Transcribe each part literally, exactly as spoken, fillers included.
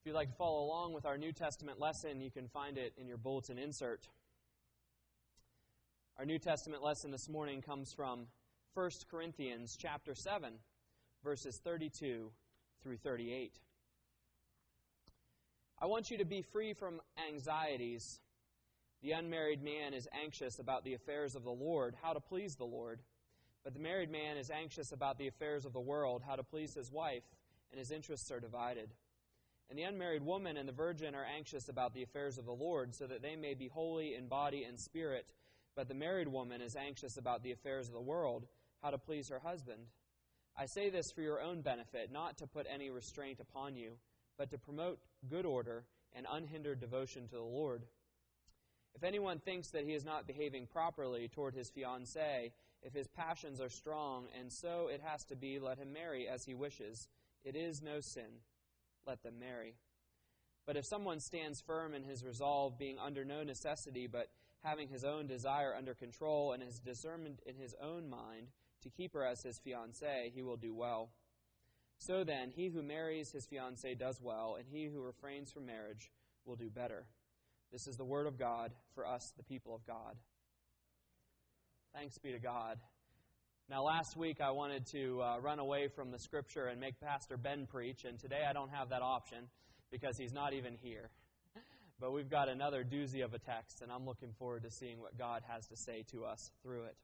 If you'd like to follow along with our New Testament lesson, you can find it in your bulletin insert. Our New Testament lesson this morning comes from First Corinthians chapter seven, verses thirty-two through thirty-eight. I want you to be free from anxieties. The unmarried man is anxious about the affairs of the Lord, how to please the Lord. But the married man is anxious about the affairs of the world, how to please his wife, and his interests are divided. And the unmarried woman and the virgin are anxious about the affairs of the Lord, so that they may be holy in body and spirit. But the married woman is anxious about the affairs of the world, how to please her husband. I say this for your own benefit, not to put any restraint upon you, but to promote good order and unhindered devotion to the Lord. If anyone thinks that he is not behaving properly toward his fiancée, if his passions are strong, and so it has to be, let him marry as he wishes. It is no sin. Let them marry. But if someone stands firm in his resolve, being under no necessity, but having his own desire under control, and is determined in his own mind to keep her as his fiancée, he will do well. So then, he who marries his fiancée does well, and he who refrains from marriage will do better. This is the word of God for us, the people of God. Thanks be to God. Now, last week I wanted to uh, run away from the Scripture and make Pastor Ben preach, and today I don't have that option because he's not even here. But we've got another doozy of a text, and I'm looking forward to seeing what God has to say to us through it.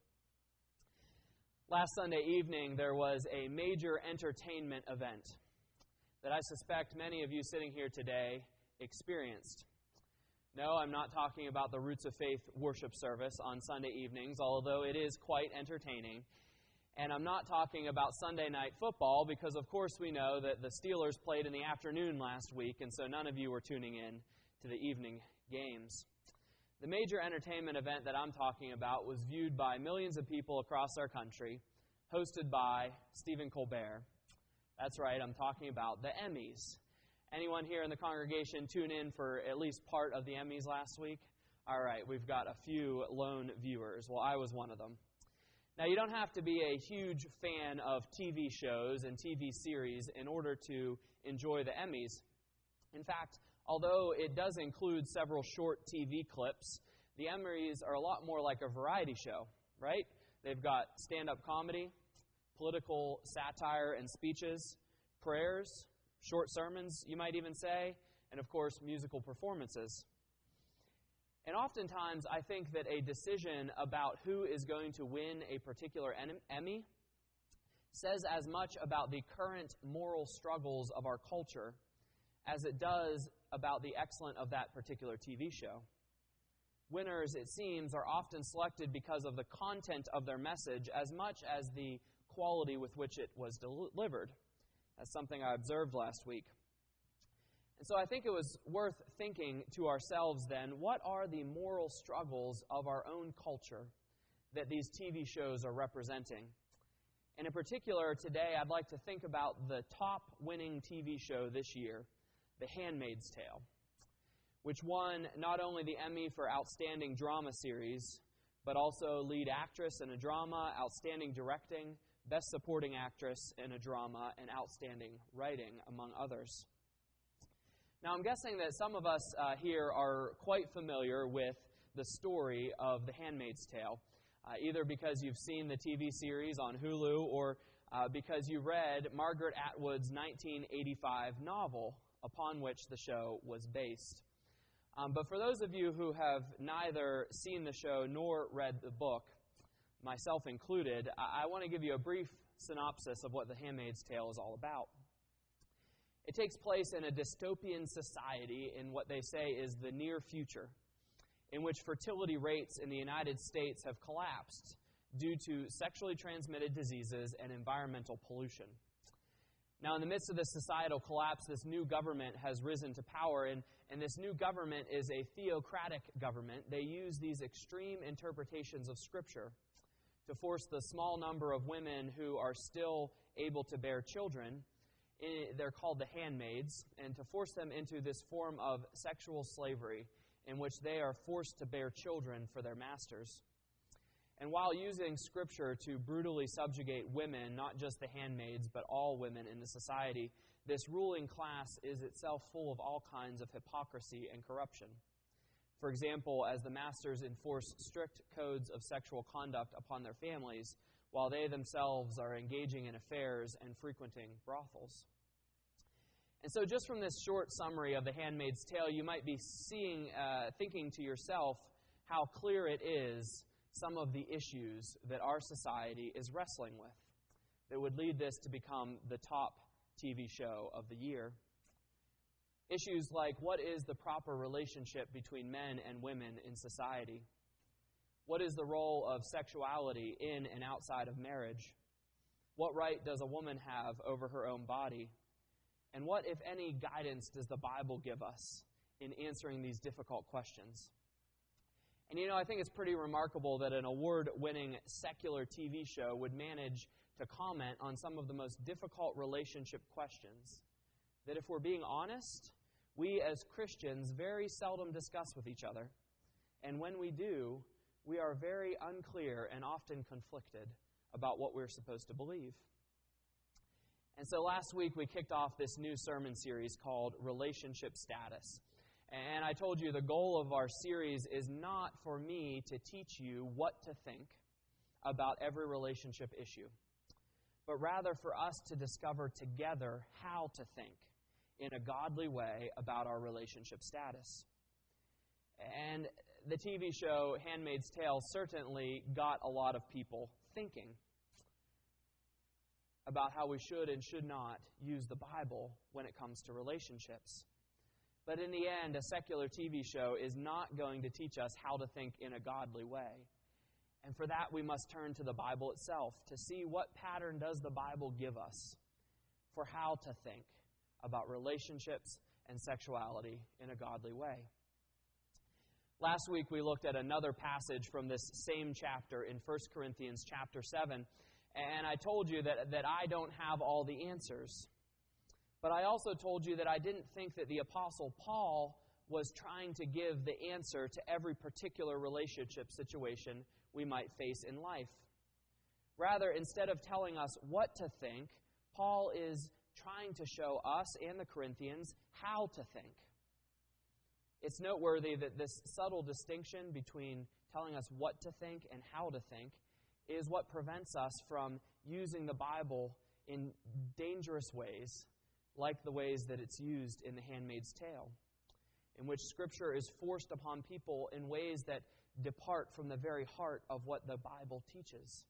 Last Sunday evening, there was a major entertainment event that I suspect many of you sitting here today experienced. No, I'm not talking about the Roots of Faith worship service on Sunday evenings, although it is quite entertaining. And I'm not talking about Sunday night football because, of course, we know that the Steelers played in the afternoon last week, and so none of you were tuning in to the evening games. The major entertainment event that I'm talking about was viewed by millions of people across our country, hosted by Stephen Colbert. That's right, I'm talking about the Emmys. Anyone here in the congregation tune in for at least part of the Emmys last week? All right, we've got a few lone viewers. Well, I was one of them. Now, you don't have to be a huge fan of T V shows and T V series in order to enjoy the Emmys. In fact, although it does include several short T V clips, the Emmys are a lot more like a variety show, right? They've got stand-up comedy, political satire and speeches, prayers, short sermons, you might even say, and of course, musical performances. And oftentimes, I think that a decision about who is going to win a particular Emmy says as much about the current moral struggles of our culture as it does about the excellence of that particular T V show. Winners, it seems, are often selected because of the content of their message as much as the quality with which it was delivered. That's something I observed last week. And so I think it was worth thinking to ourselves then, what are the moral struggles of our own culture that these T V shows are representing? And in particular, today I'd like to think about the top winning T V show this year, The Handmaid's Tale, which won not only the Emmy for Outstanding Drama Series, but also Lead Actress in a Drama, Outstanding Directing, Best Supporting Actress in a Drama, and Outstanding Writing, among others. Now, I'm guessing that some of us uh, here are quite familiar with the story of The Handmaid's Tale, uh, either because you've seen the T V series on Hulu or uh, because you read Margaret Atwood's nineteen eighty-five novel upon which the show was based. Um, but for those of you who have neither seen the show nor read the book, myself included, I, I want to give you a brief synopsis of what The Handmaid's Tale is all about. It takes place in a dystopian society in what they say is the near future, in which fertility rates in the United States have collapsed due to sexually transmitted diseases and environmental pollution. Now, in the midst of this societal collapse, this new government has risen to power, and, and this new government is a theocratic government. They use these extreme interpretations of Scripture to force the small number of women who are still able to bear children, they're called the handmaids, and to force them into this form of sexual slavery in which they are forced to bear children for their masters. And while using Scripture to brutally subjugate women, not just the handmaids, but all women in the society, this ruling class is itself full of all kinds of hypocrisy and corruption. For example, as the masters enforce strict codes of sexual conduct upon their families, while they themselves are engaging in affairs and frequenting brothels. And so just from this short summary of The Handmaid's Tale, you might be seeing, uh, thinking to yourself how clear it is some of the issues that our society is wrestling with that would lead this to become the top T V show of the year. Issues like, what is the proper relationship between men and women in society? What is the role of sexuality in and outside of marriage? What right does a woman have over her own body? And what, if any, guidance does the Bible give us in answering these difficult questions? And you know, I think it's pretty remarkable that an award-winning secular T V show would manage to comment on some of the most difficult relationship questions that, if we're being honest, we as Christians very seldom discuss with each other. And when we do, we are very unclear and often conflicted about what we're supposed to believe. And so last week we kicked off this new sermon series called Relationship Status. And I told you the goal of our series is not for me to teach you what to think about every relationship issue, but rather for us to discover together how to think in a godly way about our relationship status. And the T V show Handmaid's Tale certainly got a lot of people thinking about how we should and should not use the Bible when it comes to relationships. But in the end, a secular T V show is not going to teach us how to think in a godly way. And for that, we must turn to the Bible itself to see what pattern does the Bible give us for how to think about relationships and sexuality in a godly way. Last week, we looked at another passage from this same chapter in First Corinthians chapter seven, and I told you that, that I don't have all the answers. But I also told you that I didn't think that the Apostle Paul was trying to give the answer to every particular relationship situation we might face in life. Rather, instead of telling us what to think, Paul is trying to show us and the Corinthians how to think. It's noteworthy that this subtle distinction between telling us what to think and how to think is what prevents us from using the Bible in dangerous ways, like the ways that it's used in The Handmaid's Tale, in which Scripture is forced upon people in ways that depart from the very heart of what the Bible teaches.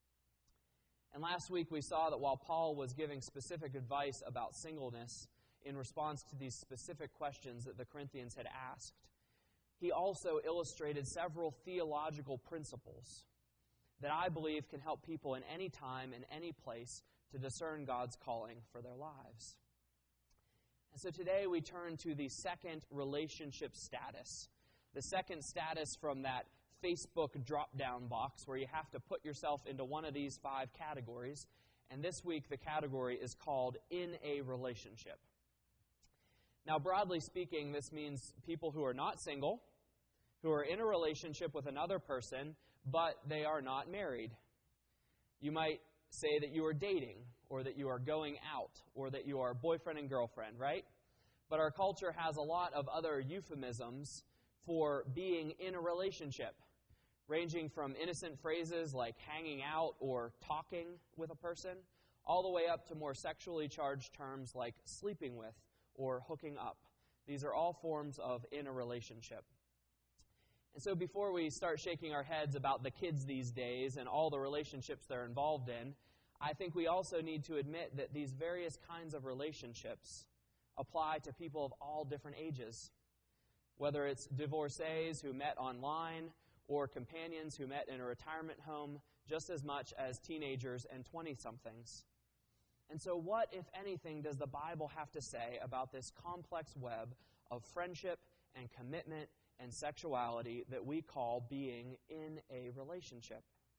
And last week we saw that while Paul was giving specific advice about singleness in response to these specific questions that the Corinthians had asked, he also illustrated several theological principles that I believe can help people in any time and any place to discern God's calling for their lives. And so today we turn to the second relationship status. The second status from that Facebook drop-down box where you have to put yourself into one of these five categories. And this week the category is called in a relationship. Now, broadly speaking, this means people who are not single, who are in a relationship with another person, but they are not married. You might say that you are dating, or that you are going out, or that you are boyfriend and girlfriend, right? But our culture has a lot of other euphemisms for being in a relationship, ranging from innocent phrases like hanging out or talking with a person, all the way up to more sexually charged terms like sleeping with or hooking up. These are all forms of in a relationship. And so before we start shaking our heads about the kids these days and all the relationships they're involved in, I think we also need to admit that these various kinds of relationships apply to people of all different ages. Whether it's divorcees who met online or companions who met in a retirement home, just as much as teenagers and twenty-somethings. And so what, if anything, does the Bible have to say about this complex web of friendship and commitment and sexuality that we call being in a relationship?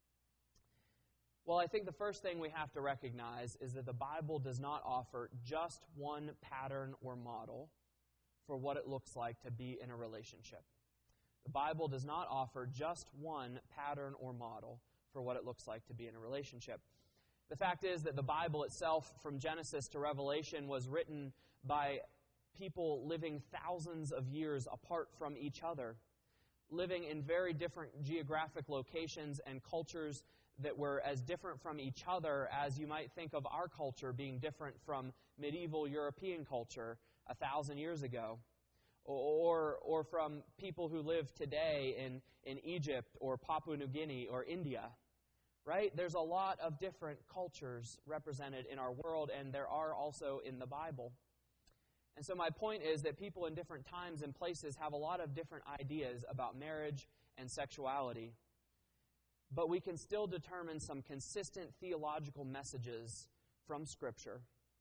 Well, I think the first thing we have to recognize is that the Bible does not offer just one pattern or model for what it looks like to be in a relationship. The Bible does not offer just one pattern or model for what it looks like to be in a relationship. The fact is that the Bible itself, from Genesis to Revelation, was written by people living thousands of years apart from each other, living in very different geographic locations and cultures that were as different from each other as you might think of our culture being different from medieval European culture a thousand years ago, or, or from people who live today in, in Egypt or Papua New Guinea or India. Right? There's a lot of different cultures represented in our world, and there are also in the Bible. And so my point is that people in different times and places have a lot of different ideas about marriage and sexuality. But we can still determine some consistent theological messages from Scripture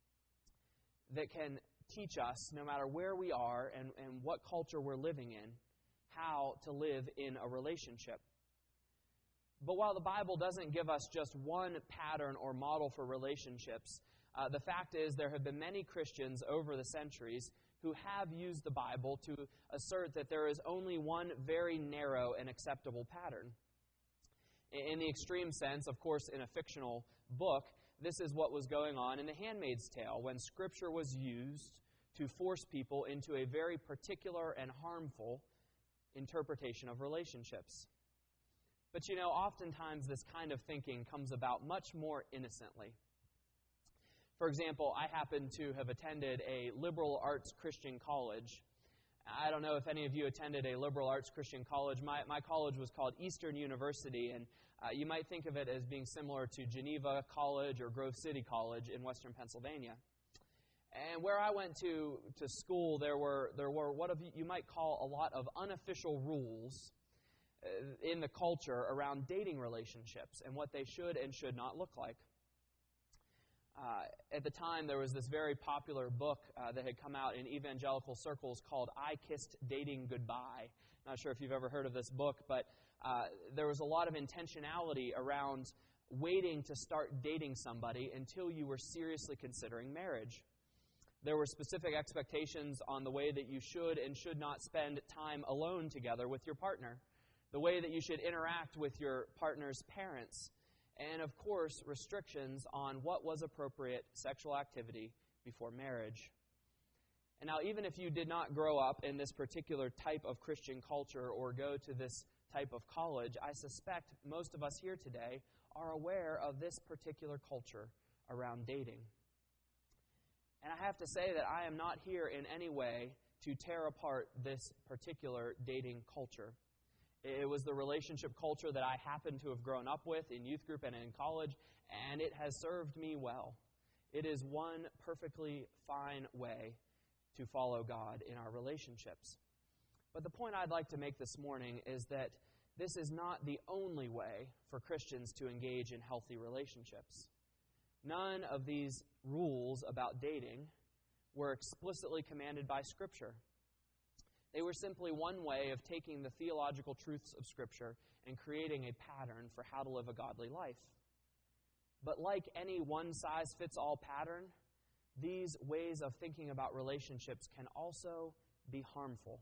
that can teach us, no matter where we are and, and what culture we're living in, how to live in a relationship. But while the Bible doesn't give us just one pattern or model for relationships, uh, the fact is there have been many Christians over the centuries who have used the Bible to assert that there is only one very narrow and acceptable pattern. In the extreme sense, of course, in a fictional book, this is what was going on in The Handmaid's Tale, when Scripture was used to force people into a very particular and harmful interpretation of relationships. But you know, oftentimes this kind of thinking comes about much more innocently. For example, I happen to have attended a liberal arts Christian college. I don't know if any of you attended a liberal arts Christian college. My, my college was called Eastern University, and uh, you might think of it as being similar to Geneva College or Grove City College in western Pennsylvania. And where I went to, to school, there were, there were what you might call a lot of unofficial rules in the culture around dating relationships and what they should and should not look like. Uh, at the time, there was this very popular book uh, that had come out in evangelical circles called I Kissed Dating Goodbye. Not sure if you've ever heard of this book, but uh, there was a lot of intentionality around waiting to start dating somebody until you were seriously considering marriage. There were specific expectations on the way that you should and should not spend time alone together with your partner, the way that you should interact with your partner's parents, and, of course, restrictions on what was appropriate sexual activity before marriage. And now, even if you did not grow up in this particular type of Christian culture or go to this type of college, I suspect most of us here today are aware of this particular culture around dating. And I have to say that I am not here in any way to tear apart this particular dating culture. It was the relationship culture that I happened to have grown up with in youth group and in college, and it has served me well. It is one perfectly fine way to follow God in our relationships. But the point I'd like to make this morning is that this is not the only way for Christians to engage in healthy relationships. None of these rules about dating were explicitly commanded by Scripture. They were simply one way of taking the theological truths of Scripture and creating a pattern for how to live a godly life. But like any one-size-fits-all pattern, these ways of thinking about relationships can also be harmful.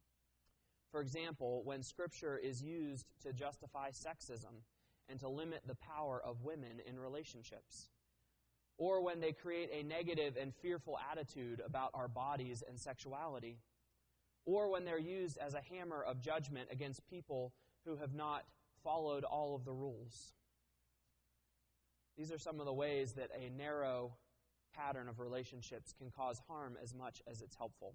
For example, when Scripture is used to justify sexism and to limit the power of women in relationships, or when they create a negative and fearful attitude about our bodies and sexuality, or when they're used as a hammer of judgment against people who have not followed all of the rules. These are some of the ways that a narrow pattern of relationships can cause harm as much as it's helpful.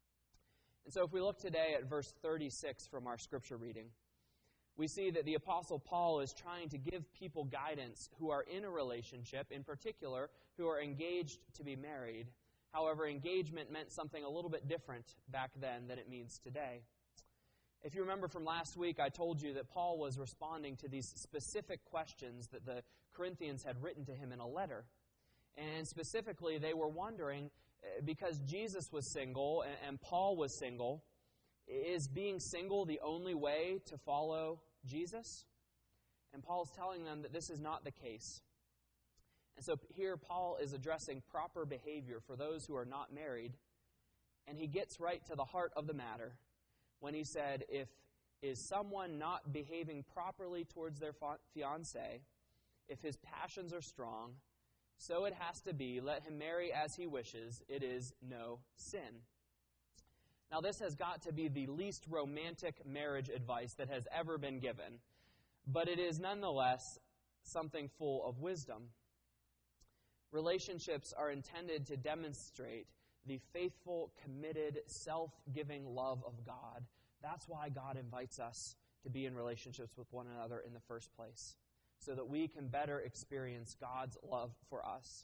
And so if we look today at verse thirty-six from our scripture reading, we see that the Apostle Paul is trying to give people guidance who are in a relationship, in particular, who are engaged to be married. However, engagement meant something a little bit different back then than it means today. If you remember from last week, I told you that Paul was responding to these specific questions that the Corinthians had written to him in a letter. And specifically, they were wondering, because Jesus was single and Paul was single, is being single the only way to follow Jesus? And Paul's telling them that this is not the case. And so here Paul is addressing proper behavior for those who are not married, and he gets right to the heart of the matter when he said, if is someone not behaving properly towards their fiancé, if his passions are strong, so it has to be, let him marry as he wishes, it is no sin. Now, this has got to be the least romantic marriage advice that has ever been given, but it is nonetheless something full of wisdom. Relationships are intended to demonstrate the faithful, committed, self-giving love of God. That's why God invites us to be in relationships with one another in the first place, so that we can better experience God's love for us.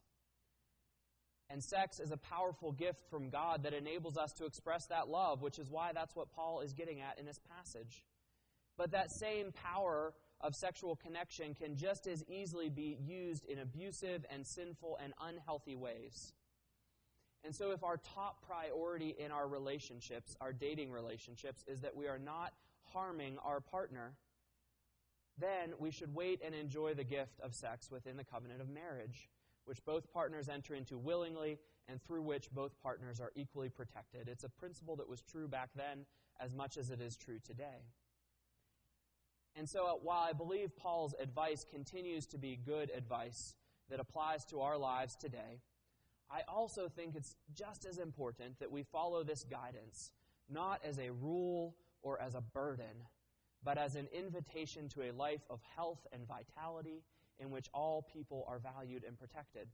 And sex is a powerful gift from God that enables us to express that love, which is why that's what Paul is getting at in this passage. But that same power of sexual connection can just as easily be used in abusive and sinful and unhealthy ways. And so if our top priority in our relationships, our dating relationships, is that we are not harming our partner, then we should wait and enjoy the gift of sex within the covenant of marriage, which both partners enter into willingly and through which both partners are equally protected. It's a principle that was true back then as much as it is true today. And so uh, while I believe Paul's advice continues to be good advice that applies to our lives today, I also think it's just as important that we follow this guidance, not as a rule or as a burden, but as an invitation to a life of health and vitality in which all people are valued and protected.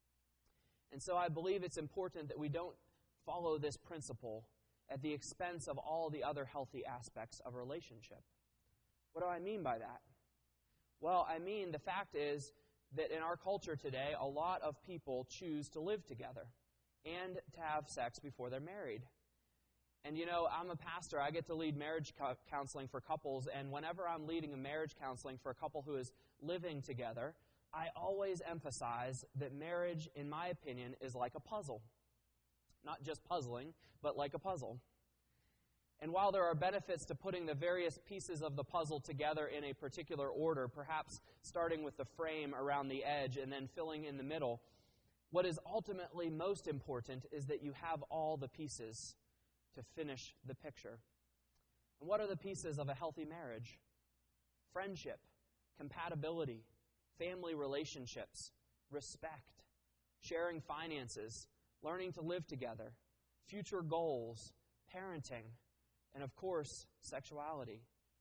And so I believe it's important that we don't follow this principle at the expense of all the other healthy aspects of a relationship. What do I mean by that? Well, I mean the fact is that in our culture today, a lot of people choose to live together and to have sex before they're married. And you know, I'm a pastor. I get to lead marriage co- counseling for couples, and whenever I'm leading a marriage counseling for a couple who is living together, I always emphasize that marriage, in my opinion, is like a puzzle. Not just puzzling, but like a puzzle. And while there are benefits to putting the various pieces of the puzzle together in a particular order, perhaps starting with the frame around the edge and then filling in the middle, what is ultimately most important is that you have all the pieces to finish the picture. And what are the pieces of a healthy marriage? Friendship, compatibility, family relationships, respect, sharing finances, learning to live together, future goals, parenting, and of course, sexuality.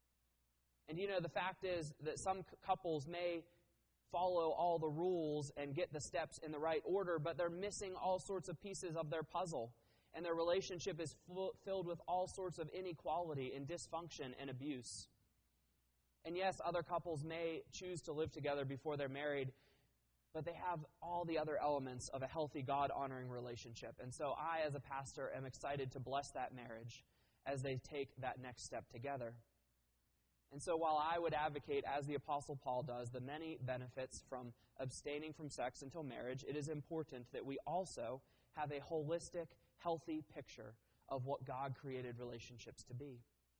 And you know, the fact is that some couples may follow all the rules and get the steps in the right order, but they're missing all sorts of pieces of their puzzle. And their relationship is full, filled with all sorts of inequality and dysfunction and abuse. And yes, other couples may choose to live together before they're married, but they have all the other elements of a healthy, God-honoring relationship. And so I, as a pastor, am excited to bless that marriage as they take that next step together. And so while I would advocate, as the Apostle Paul does, the many benefits from abstaining from sex until marriage, it is important that we also have a holistic, healthy picture of what God created relationships to be.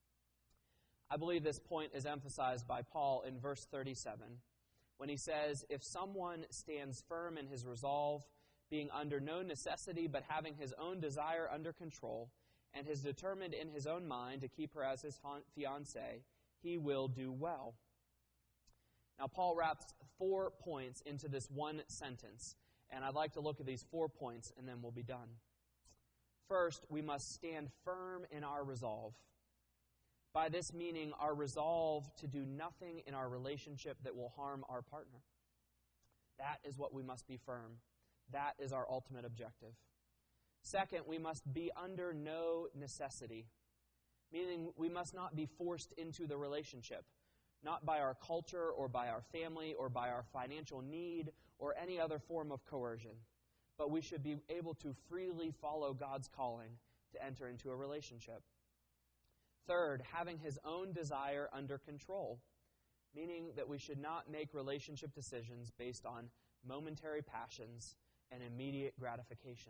I believe this point is emphasized by Paul in verse thirty-seven, when he says, "If someone stands firm in his resolve, being under no necessity but having his own desire under control, and is determined in his own mind to keep her as his fiancée, he will do well." Now, Paul wraps four points into this one sentence, and I'd like to look at these four points, and then we'll be done. First, we must stand firm in our resolve. By this meaning, our resolve to do nothing in our relationship that will harm our partner. That is what we must be firm. That is our ultimate objective. Second, we must be under no necessity, meaning we must not be forced into the relationship, not by our culture or by our family or by our financial need or any other form of coercion, but we should be able to freely follow God's calling to enter into a relationship. Third, having his own desire under control, meaning that we should not make relationship decisions based on momentary passions and immediate gratification.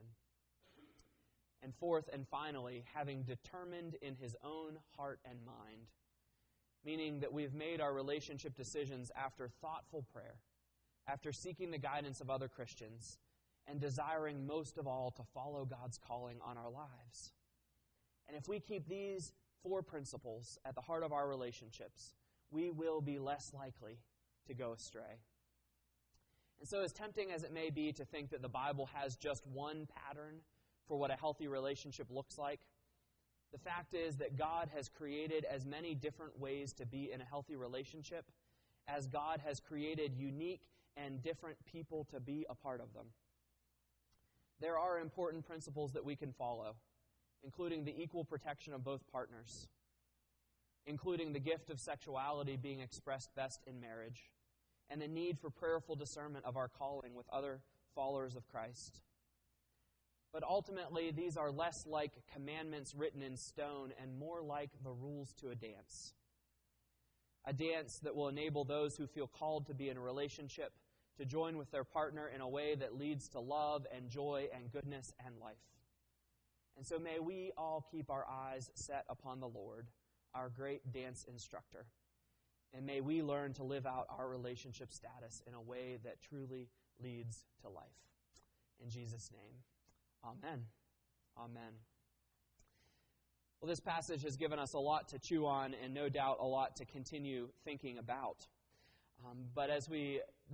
And fourth and finally, having determined in his own heart and mind, meaning that we've made our relationship decisions after thoughtful prayer, after seeking the guidance of other Christians, and desiring most of all to follow God's calling on our lives. And if we keep these four principles at the heart of our relationships, we will be less likely to go astray. And so as tempting as it may be to think that the Bible has just one pattern for what a healthy relationship looks like, the fact is that God has created as many different ways to be in a healthy relationship as God has created unique and different people to be a part of them. There are important principles that we can follow, including the equal protection of both partners, including the gift of sexuality being expressed best in marriage, and the need for prayerful discernment of our calling with other followers of Christ. But ultimately, these are less like commandments written in stone and more like the rules to a dance. A dance that will enable those who feel called to be in a relationship to join with their partner in a way that leads to love and joy and goodness and life. And so may we all keep our eyes set upon the Lord, our great dance instructor. And may we learn to live out our relationship status in a way that truly leads to life. In Jesus' name, amen. Amen. Well, this passage has given us a lot to chew on and no doubt a lot to continue thinking about. Um, but as we